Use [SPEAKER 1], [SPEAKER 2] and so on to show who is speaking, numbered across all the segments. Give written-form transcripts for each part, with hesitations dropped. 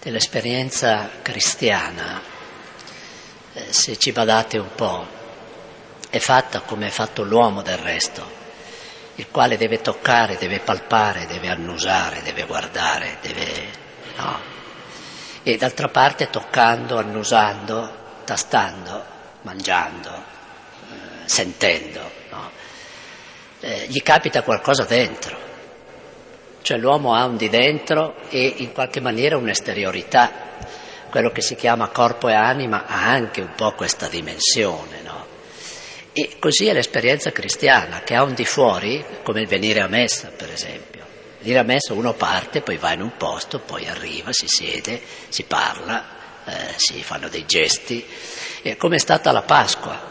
[SPEAKER 1] dell'esperienza cristiana, se ci badate un po', è fatta come è fatto l'uomo del resto, il quale deve toccare, deve palpare, deve annusare, deve guardare, no? E d'altra parte toccando, annusando, tastando, mangiando, sentendo, no? Gli capita qualcosa dentro, cioè l'uomo ha un di dentro e in qualche maniera un'esteriorità. Quello che si chiama corpo e anima ha anche un po' questa dimensione, no? E così è l'esperienza cristiana, che ha un di fuori, come il venire a messa, per esempio. Venire a messa uno parte, poi va in un posto, poi arriva, si siede, si parla, si fanno dei gesti. E come è stata la Pasqua.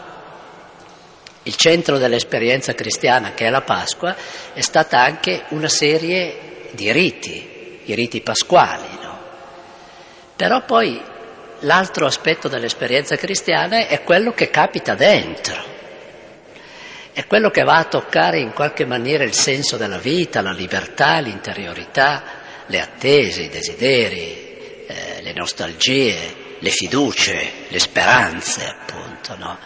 [SPEAKER 1] Il centro dell'esperienza cristiana, che è la Pasqua, è stata anche una serie di riti, i riti pasquali, no? Però poi l'altro aspetto dell'esperienza cristiana è quello che capita dentro, è quello che va a toccare in qualche maniera il senso della vita, la libertà, l'interiorità, le attese, i desideri, le nostalgie, le fiducie, le speranze, appunto, no?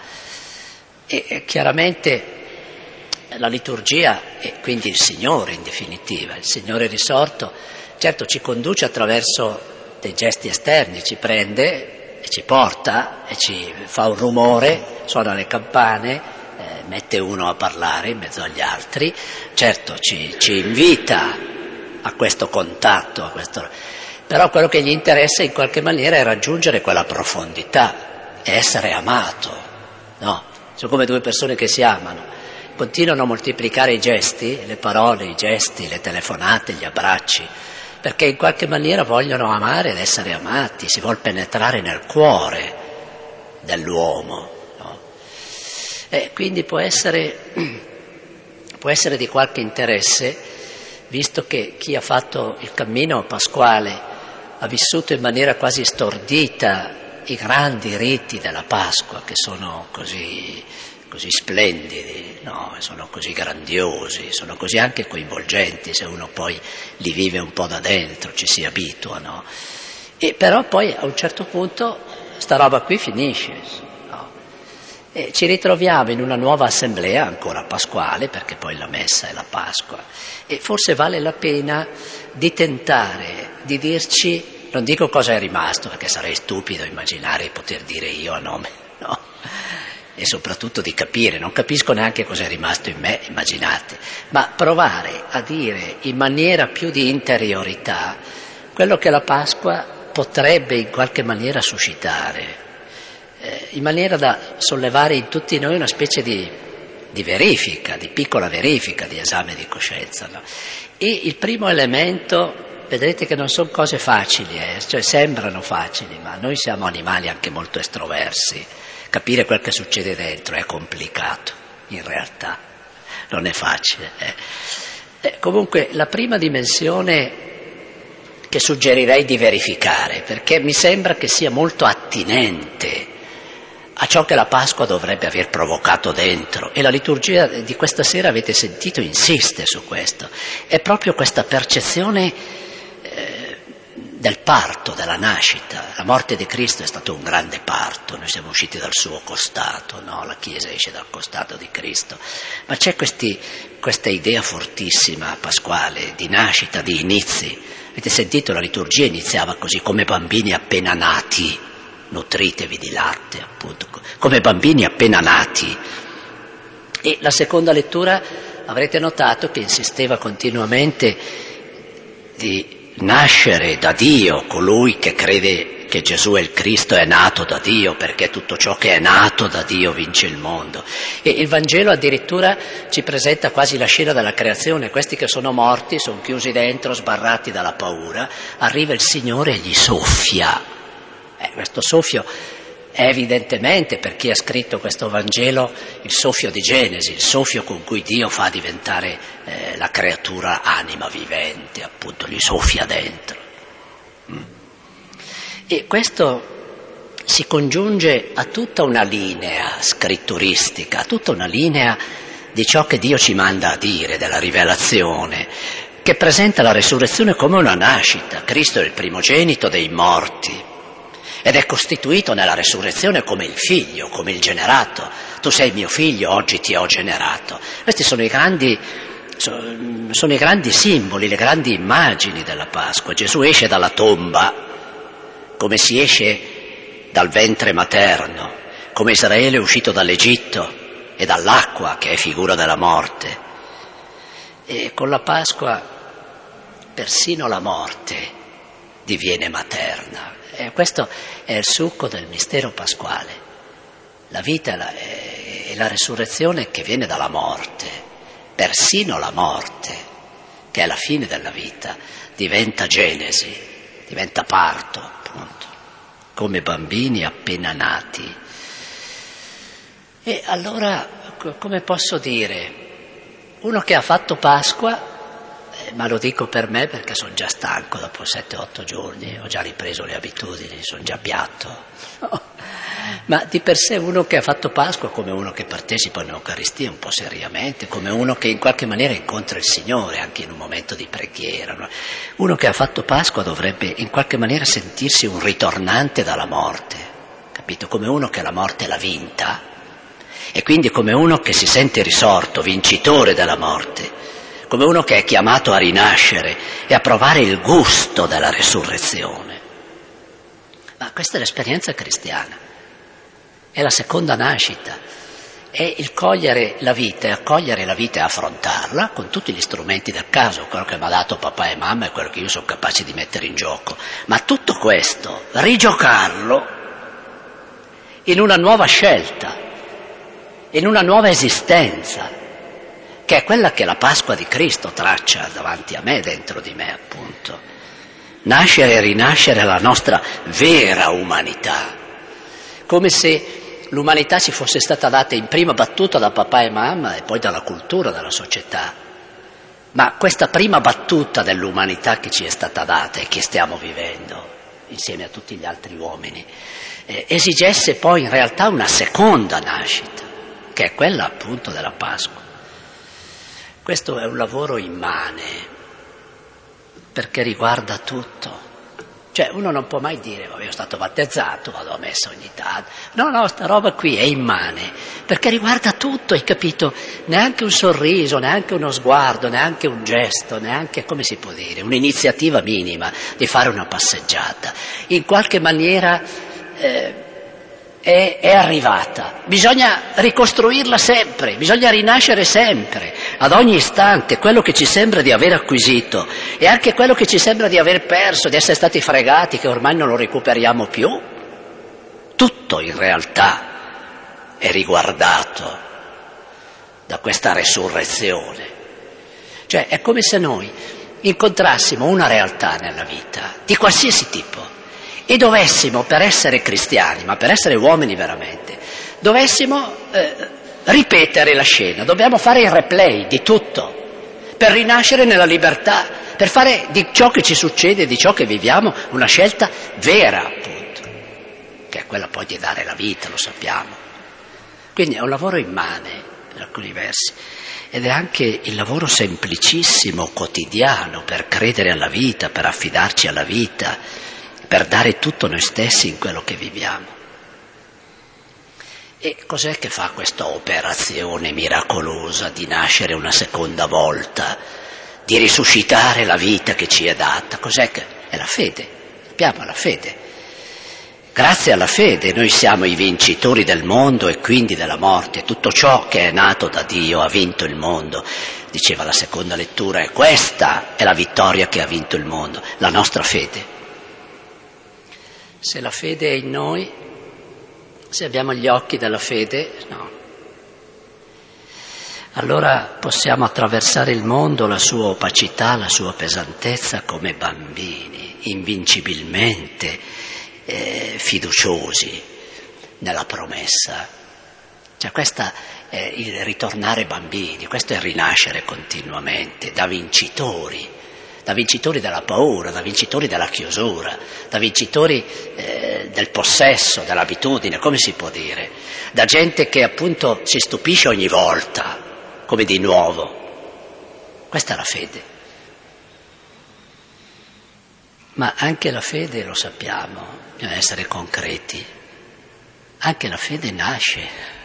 [SPEAKER 1] E chiaramente la liturgia, e quindi il Signore in definitiva, il Signore risorto, certo ci conduce attraverso dei gesti esterni, ci prende e ci porta e ci fa un rumore, suona le campane, mette uno a parlare in mezzo agli altri, certo ci invita a questo contatto, però quello che gli interessa in qualche maniera è raggiungere quella profondità, è essere amato, no? Sono come due persone che si amano, continuano a moltiplicare i gesti, le parole, i gesti, le telefonate, gli abbracci, perché in qualche maniera vogliono amare ed essere amati, si vuol penetrare nel cuore dell'uomo, no? E quindi può essere di qualche interesse, visto che chi ha fatto il cammino pasquale ha vissuto in maniera quasi stordita i grandi riti della Pasqua, che sono così splendidi, no? Sono così grandiosi, sono così anche coinvolgenti se uno poi li vive un po' da dentro, ci si abitua, no? E però poi a un certo punto sta roba qui finisce, no? E ci ritroviamo in una nuova assemblea ancora pasquale, perché poi la messa è la Pasqua, e forse vale la pena di tentare di dirci, non dico cosa è rimasto, perché sarei stupido immaginare di poter dire io a nome, no? E soprattutto di capire, non capisco neanche cosa è rimasto in me, immaginate, ma provare a dire in maniera più di interiorità quello che la Pasqua potrebbe in qualche maniera suscitare, in maniera da sollevare in tutti noi una specie di verifica, di piccola verifica, di esame di coscienza, no? E il primo elemento, vedrete che non sono cose facili, cioè sembrano facili, ma noi siamo animali anche molto estroversi. Capire quel che succede dentro è complicato, in realtà, non è facile. Comunque, la prima dimensione che suggerirei di verificare, perché mi sembra che sia molto attinente a ciò che la Pasqua dovrebbe aver provocato dentro, e la liturgia di questa sera, avete sentito, insiste su questo, è proprio questa percezione del parto, della nascita. La morte di Cristo è stato un grande parto, noi siamo usciti dal suo costato, no? La Chiesa esce dal costato di Cristo, ma c'è questa idea fortissima pasquale di nascita, di inizi. Avete sentito, la liturgia iniziava così: come bambini appena nati, nutritevi di latte, appunto, come bambini appena nati. E la seconda lettura, avrete notato che insisteva continuamente di nascere da Dio, colui che crede che Gesù è il Cristo è nato da Dio, perché tutto ciò che è nato da Dio vince il mondo. E il Vangelo addirittura ci presenta quasi la scena della creazione: questi che sono morti, sono chiusi dentro, sbarrati dalla paura, arriva il Signore e gli soffia. Questo soffio è evidentemente, per chi ha scritto questo Vangelo, il soffio di Genesi, il soffio con cui Dio fa diventare la creatura anima vivente, appunto, gli soffia dentro. E questo si congiunge a tutta una linea scritturistica, a tutta una linea di ciò che Dio ci manda a dire, della rivelazione, che presenta la resurrezione come una nascita. Cristo è il primogenito dei morti ed è costituito nella resurrezione come il figlio, come il generato. Tu sei mio figlio, oggi ti ho generato. Questi sono i grandi simboli, le grandi immagini della Pasqua. Gesù esce dalla tomba come si esce dal ventre materno, come Israele è uscito dall'Egitto e dall'acqua, che è figura della morte. E con la Pasqua persino la morte diviene materna. E questo è il succo del mistero pasquale. La vita e la resurrezione che viene dalla morte, persino la morte, che è la fine della vita, diventa genesi, diventa parto, appunto, come bambini appena nati. E allora, come posso dire, uno che ha fatto Pasqua, ma lo dico per me perché sono già stanco dopo 7-8 giorni, ho già ripreso le abitudini, sono già piatto. No. Ma di per sé uno che ha fatto Pasqua, come uno che partecipa all'Eucaristia un po' seriamente, come uno che in qualche maniera incontra il Signore anche in un momento di preghiera, no? Uno che ha fatto Pasqua dovrebbe in qualche maniera sentirsi un ritornante dalla morte, capito? Come uno che la morte l'ha vinta e quindi come uno che si sente risorto, vincitore della morte, come uno che è chiamato a rinascere e a provare il gusto della resurrezione. Ma questa è l'esperienza cristiana, è la seconda nascita, è il cogliere la vita e accogliere la vita e affrontarla con tutti gli strumenti del caso, quello che mi ha dato papà e mamma e quello che io sono capace di mettere in gioco, ma tutto questo, rigiocarlo in una nuova scelta, in una nuova esistenza, che è quella che la Pasqua di Cristo traccia davanti a me, dentro di me appunto. Nascere e rinascere la nostra vera umanità, come se l'umanità ci fosse stata data in prima battuta da papà e mamma e poi dalla cultura, dalla società. Ma questa prima battuta dell'umanità che ci è stata data e che stiamo vivendo insieme a tutti gli altri uomini, esigesse poi in realtà una seconda nascita, che è quella appunto della Pasqua. Questo è un lavoro immane, perché riguarda tutto. Cioè uno non può mai dire, io sono stato battezzato, vado a messa ogni tanto. No, sta roba qui è immane, perché riguarda tutto, hai capito? Neanche un sorriso, neanche uno sguardo, neanche un gesto, neanche, come si può dire, un'iniziativa minima di fare una passeggiata. In qualche maniera è arrivata, bisogna ricostruirla sempre, bisogna rinascere sempre, ad ogni istante, quello che ci sembra di aver acquisito e anche quello che ci sembra di aver perso, di essere stati fregati, che ormai non lo recuperiamo più. Tutto in realtà è riguardato da questa resurrezione. Cioè è come se noi incontrassimo una realtà nella vita, di qualsiasi tipo, e dovessimo, per essere cristiani, ma per essere uomini veramente, dovessimo ripetere la scena, dobbiamo fare il replay di tutto, per rinascere nella libertà, per fare di ciò che ci succede, di ciò che viviamo, una scelta vera, appunto, che è quella poi di dare la vita, lo sappiamo. Quindi è un lavoro immane, per alcuni versi, ed è anche il lavoro semplicissimo, quotidiano, per credere alla vita, per affidarci alla vita, per dare tutto noi stessi in quello che viviamo. E cos'è che fa questa operazione miracolosa di nascere una seconda volta, di risuscitare la vita che ci è data? Cos'è che è la fede? Abbiamo la fede. Grazie alla fede noi siamo i vincitori del mondo e quindi della morte. Tutto ciò che è nato da Dio ha vinto il mondo. Diceva la seconda lettura, e questa è la vittoria che ha vinto il mondo, la nostra fede. Se la fede è in noi, se abbiamo gli occhi della fede, no. Allora possiamo attraversare il mondo, la sua opacità, la sua pesantezza come bambini, invincibilmente fiduciosi nella promessa. Cioè questa è il ritornare bambini, questo è il rinascere continuamente, da vincitori della paura, da vincitori della chiusura, da vincitori del possesso, dell'abitudine, come si può dire, da gente che appunto si stupisce ogni volta, come di nuovo. Questa è la fede. Ma anche la fede, lo sappiamo, bisogna essere concreti. Anche la fede nasce.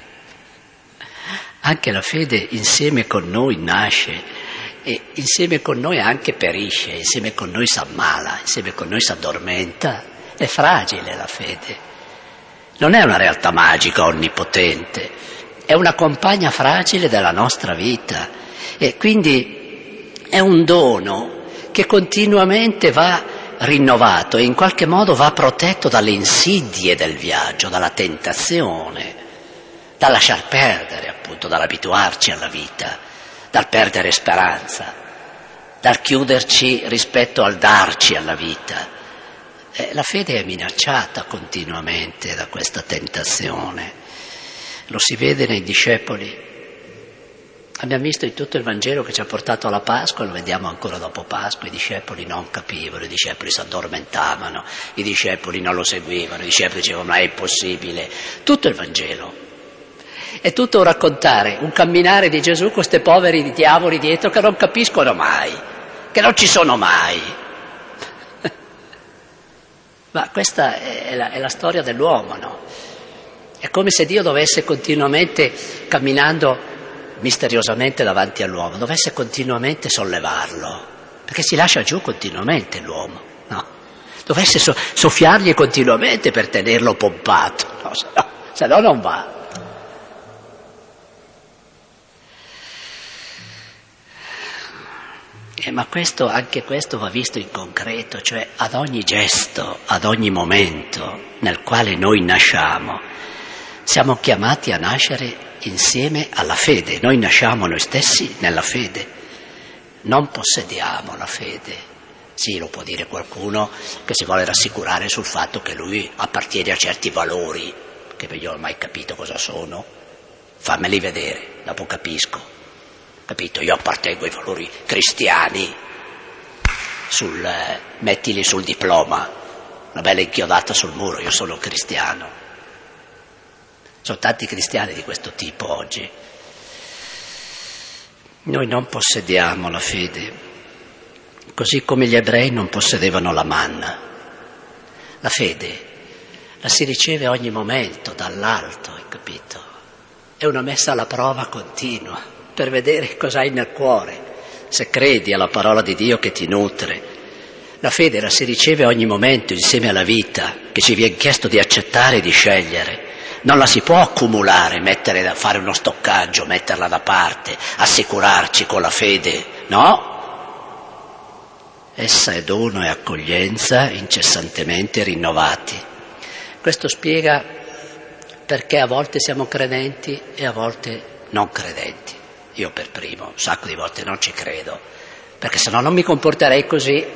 [SPEAKER 1] Anche la fede insieme con noi nasce e insieme con noi anche perisce, insieme con noi si ammala, insieme con noi si addormenta. È fragile la fede. Non è una realtà magica, onnipotente, è una compagna fragile della nostra vita e quindi è un dono che continuamente va rinnovato e in qualche modo va protetto dalle insidie del viaggio, dalla tentazione, dal lasciar perdere appunto, dall'abituarci alla vita, dal perdere speranza, dal chiuderci rispetto al darci alla vita. La fede è minacciata continuamente da questa tentazione, lo si vede nei discepoli. Abbiamo visto in tutto il Vangelo che ci ha portato alla Pasqua, lo vediamo ancora dopo Pasqua, i discepoli non capivano, i discepoli si addormentavano, i discepoli non lo seguivano, i discepoli dicevano ma è impossibile. Tutto il Vangelo è tutto un raccontare, un camminare di Gesù con questi poveri diavoli dietro che non capiscono mai, che non ci sono mai. Ma questa è la storia dell'uomo, no? È come se Dio dovesse continuamente, camminando misteriosamente davanti all'uomo, dovesse continuamente sollevarlo, perché si lascia giù continuamente l'uomo, no? Dovesse soffiargli continuamente per tenerlo pompato, no? Se no non va. Ma anche questo va visto in concreto, cioè ad ogni gesto, ad ogni momento nel quale noi nasciamo, siamo chiamati a nascere insieme alla fede. Noi nasciamo noi stessi nella fede, non possediamo la fede. Sì, lo può dire qualcuno che si vuole rassicurare sul fatto che lui appartiene a certi valori, che io non ho mai capito cosa sono. Fammeli vedere, dopo capisco. Capito? Io appartengo ai valori cristiani, mettili sul diploma, una bella inchiodata sul muro, io sono cristiano. Sono tanti cristiani di questo tipo oggi. Noi non possediamo la fede, così come gli ebrei non possedevano la manna. La fede la si riceve ogni momento dall'alto, hai capito? È una messa alla prova continua per vedere cosa hai nel cuore, se credi alla parola di Dio che ti nutre. La fede la si riceve ogni momento insieme alla vita, che ci viene chiesto di accettare e di scegliere. Non la si può accumulare, fare uno stoccaggio, metterla da parte, assicurarci con la fede, no? Essa è dono e accoglienza incessantemente rinnovati. Questo spiega perché a volte siamo credenti e a volte non credenti. Io per primo, un sacco di volte non ci credo, perché sennò non mi comporterei così.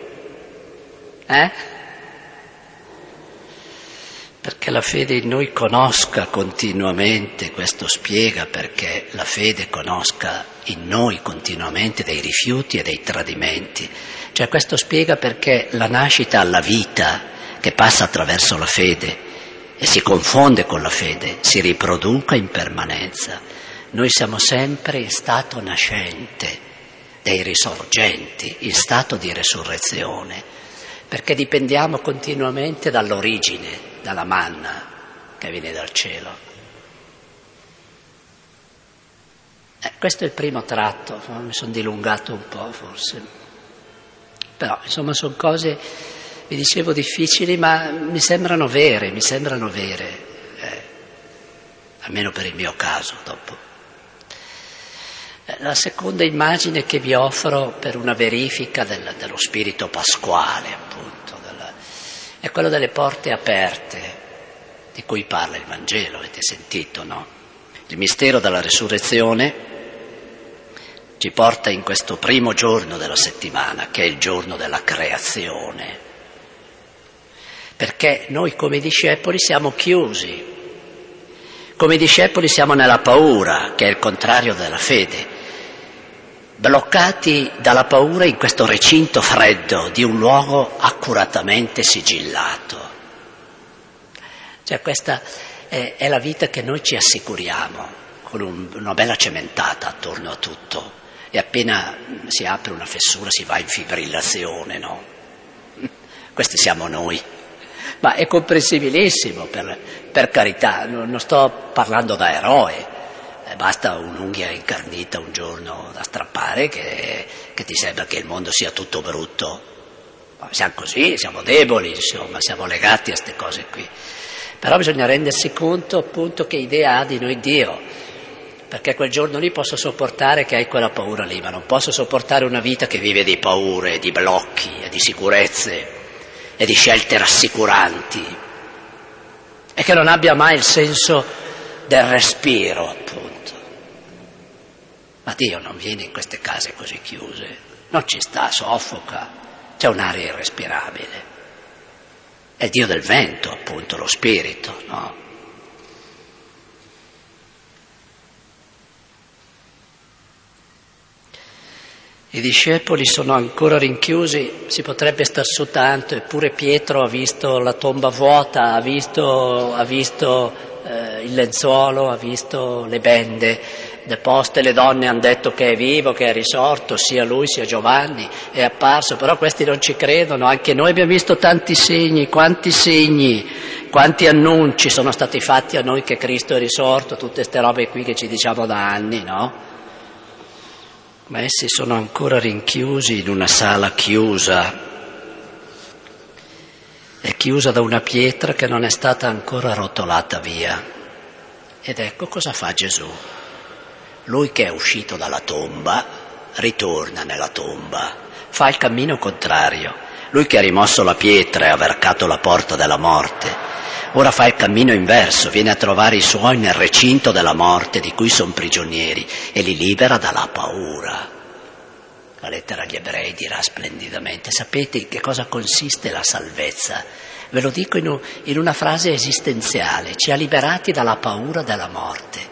[SPEAKER 1] Perché la fede in noi conosca continuamente, questo spiega perché la fede conosca in noi continuamente dei rifiuti e dei tradimenti. Cioè questo spiega perché la nascita alla vita che passa attraverso la fede e si confonde con la fede, si riproduca in permanenza. Noi siamo sempre in stato nascente dei risorgenti, in stato di resurrezione, perché dipendiamo continuamente dall'origine, dalla manna che viene dal cielo. Questo è il primo tratto, mi sono dilungato un po' forse, però insomma sono cose, vi dicevo, difficili, ma mi sembrano vere, almeno per il mio caso dopo. La seconda immagine che vi offro per una verifica dello spirito pasquale, appunto, è quello delle porte aperte, di cui parla il Vangelo, avete sentito, no? Il mistero della resurrezione ci porta in questo primo giorno della settimana, che è il giorno della creazione, perché noi come discepoli siamo chiusi, come discepoli siamo nella paura, che è il contrario della fede, bloccati dalla paura in questo recinto freddo di un luogo accuratamente sigillato. Cioè questa è la vita che noi ci assicuriamo, con una bella cementata attorno a tutto, e appena si apre una fessura si va in fibrillazione, no? Questi siamo noi. Ma è comprensibilissimo, per carità, non sto parlando da eroe, basta un'unghia incarnita un giorno da strappare che ti sembra che il mondo sia tutto brutto. Ma siamo così, siamo deboli, insomma, siamo legati a queste cose qui. Però bisogna rendersi conto appunto che idea ha di noi Dio, perché quel giorno lì posso sopportare che hai quella paura lì, ma non posso sopportare una vita che vive di paure, di blocchi e di sicurezze e di scelte rassicuranti e che non abbia mai il senso del respiro, appunto. Ma Dio non viene in queste case così chiuse, non ci sta, soffoca, c'è un'aria irrespirabile. È il Dio del vento, appunto, lo spirito, no? I discepoli sono ancora rinchiusi, si potrebbe star su tanto, eppure Pietro ha visto la tomba vuota, ha visto il lenzuolo, ha visto le bende deposte, le donne hanno detto che è vivo, che è risorto, sia lui sia Giovanni, è apparso, però questi non ci credono, anche noi abbiamo visto tanti segni, quanti annunci sono stati fatti a noi che Cristo è risorto, tutte queste robe qui che ci diciamo da anni, no? Ma essi sono ancora rinchiusi in una sala chiusa, è chiusa da una pietra che non è stata ancora rotolata via. Ed ecco cosa fa Gesù. Lui che è uscito dalla tomba, ritorna nella tomba, fa il cammino contrario. Lui che ha rimosso la pietra e ha varcato la porta della morte, ora fa il cammino inverso, viene a trovare i suoi nel recinto della morte di cui sono prigionieri e li libera dalla paura. La lettera agli Ebrei dirà splendidamente: sapete in che cosa consiste la salvezza? Ve lo dico in una frase esistenziale: ci ha liberati dalla paura della morte.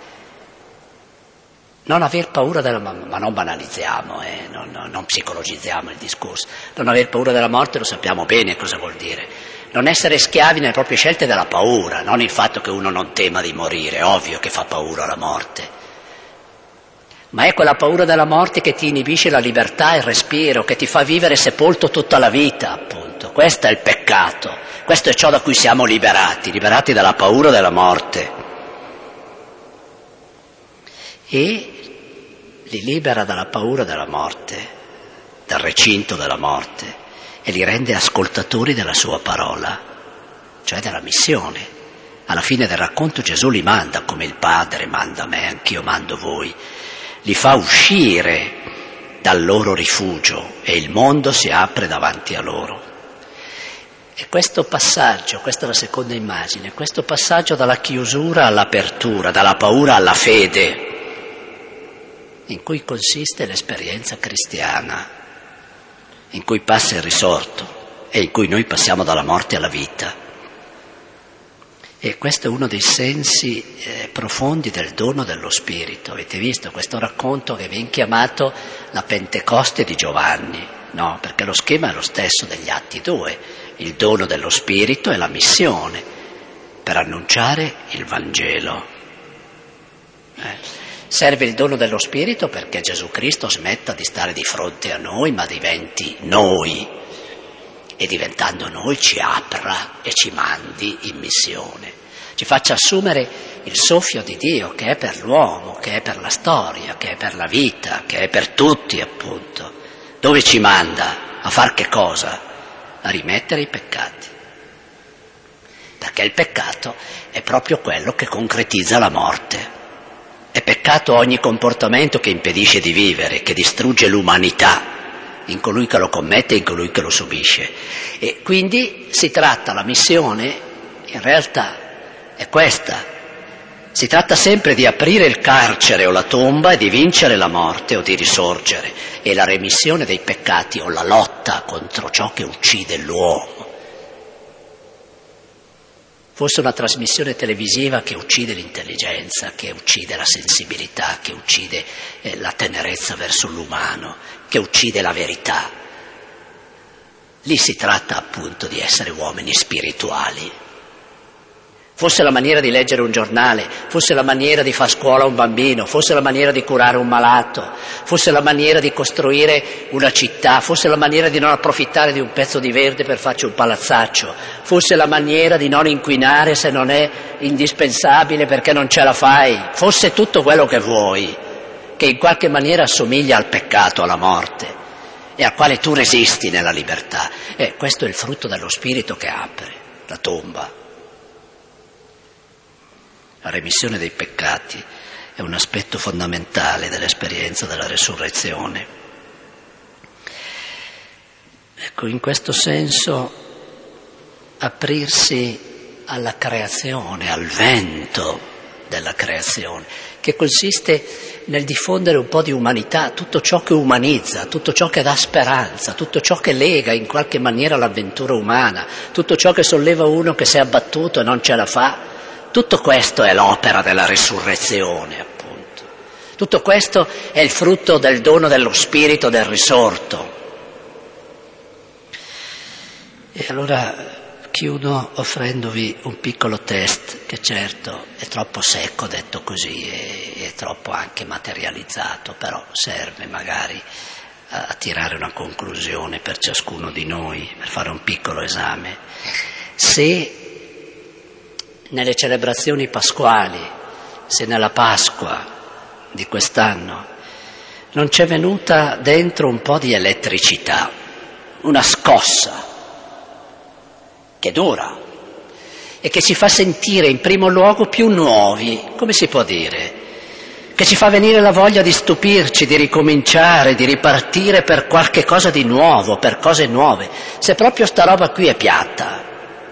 [SPEAKER 1] Non aver paura della morte, ma non banalizziamo, non psicologizziamo il discorso. Non aver paura della morte lo sappiamo bene cosa vuol dire. Non essere schiavi nelle proprie scelte della paura, non il fatto che uno non tema di morire, è ovvio che fa paura la morte. Ma è quella paura della morte che ti inibisce la libertà e il respiro, che ti fa vivere sepolto tutta la vita, appunto. Questo è il peccato, questo è ciò da cui siamo liberati dalla paura della morte. E li libera dalla paura della morte, dal recinto della morte, e li rende ascoltatori della sua parola, cioè della missione. Alla fine del racconto Gesù li manda come il Padre manda me, anch'io mando voi. Li fa uscire dal loro rifugio e il mondo si apre davanti a loro. E questo passaggio, questa è la seconda immagine, questo passaggio dalla chiusura all'apertura, dalla paura alla fede, in cui consiste l'esperienza cristiana, in cui passa il risorto e in cui noi passiamo dalla morte alla vita. E questo è uno dei sensi profondi del dono dello Spirito. Avete visto questo racconto che viene chiamato la Pentecoste di Giovanni, no? Perché lo schema è lo stesso degli Atti 2, il dono dello Spirito e la missione per annunciare il Vangelo. Serve il dono dello Spirito perché Gesù Cristo smetta di stare di fronte a noi, ma diventi noi. E diventando noi ci apra e ci mandi in missione, ci faccia assumere il soffio di Dio che è per l'uomo, che è per la storia, che è per la vita, che è per tutti appunto. Dove ci manda? A far che cosa? A rimettere i peccati. Perché il peccato è proprio quello che concretizza la morte. È peccato ogni comportamento che impedisce di vivere, che distrugge l'umanità in colui che lo commette e in colui che lo subisce. E quindi si tratta, la missione in realtà è questa. Si tratta sempre di aprire il carcere o la tomba e di vincere la morte o di risorgere. E la remissione dei peccati o la lotta contro ciò che uccide l'uomo. Fosse una trasmissione televisiva che uccide l'intelligenza, che uccide la sensibilità, che uccide la tenerezza verso l'umano, che uccide la verità. Lì si tratta appunto di essere uomini spirituali. fosse la maniera di leggere un giornale, fosse la maniera di far scuola a un bambino, fosse la maniera di curare un malato, fosse la maniera di costruire una città, fosse la maniera di non approfittare di un pezzo di verde per farci un palazzaccio, fosse la maniera di non inquinare se non è indispensabile perché non ce la fai, fosse tutto quello che vuoi, che in qualche maniera assomiglia al peccato, alla morte, e al quale tu resisti nella libertà. Questo è il frutto dello spirito che apre la tomba. La remissione dei peccati è un aspetto fondamentale dell'esperienza della resurrezione. Ecco, in questo senso aprirsi alla creazione, al vento della creazione, che consiste nel diffondere un po' di umanità, tutto ciò che umanizza, tutto ciò che dà speranza, tutto ciò che lega in qualche maniera l'avventura umana, tutto ciò che solleva uno che si è abbattuto e non ce la fa. Tutto questo è l'opera della resurrezione, appunto. Tutto questo è il frutto del dono dello Spirito del risorto. E allora chiudo offrendovi un piccolo test che certo è troppo secco detto così, è troppo anche materializzato, però serve magari a tirare una conclusione per ciascuno di noi, per fare un piccolo esame. Se nelle celebrazioni pasquali, se nella Pasqua di quest'anno non c'è venuta dentro un po' di elettricità, una scossa che dura e che ci fa sentire in primo luogo più nuovi, come si può dire, che ci fa venire la voglia di stupirci, di ricominciare, di ripartire per qualche cosa di nuovo, per cose nuove, se proprio sta roba qui è piatta.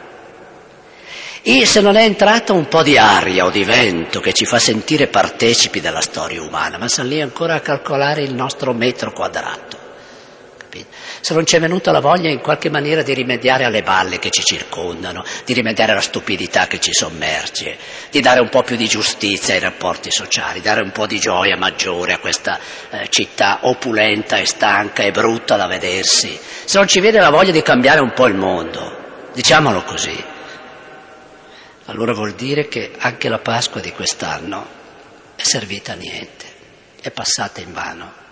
[SPEAKER 1] E se non è entrata un po' di aria o di vento che ci fa sentire partecipi della storia umana, ma siamo lì ancora a calcolare il nostro metro quadrato, capito? Se non c'è venuta la voglia in qualche maniera di rimediare alle balle che ci circondano, di rimediare alla stupidità che ci sommerge, di dare un po' più di giustizia ai rapporti sociali, dare un po' di gioia maggiore a questa città opulenta e stanca e brutta da vedersi, se non ci viene la voglia di cambiare un po' il mondo, diciamolo così, allora vuol dire che anche la Pasqua di quest'anno è servita a niente, è passata in vano.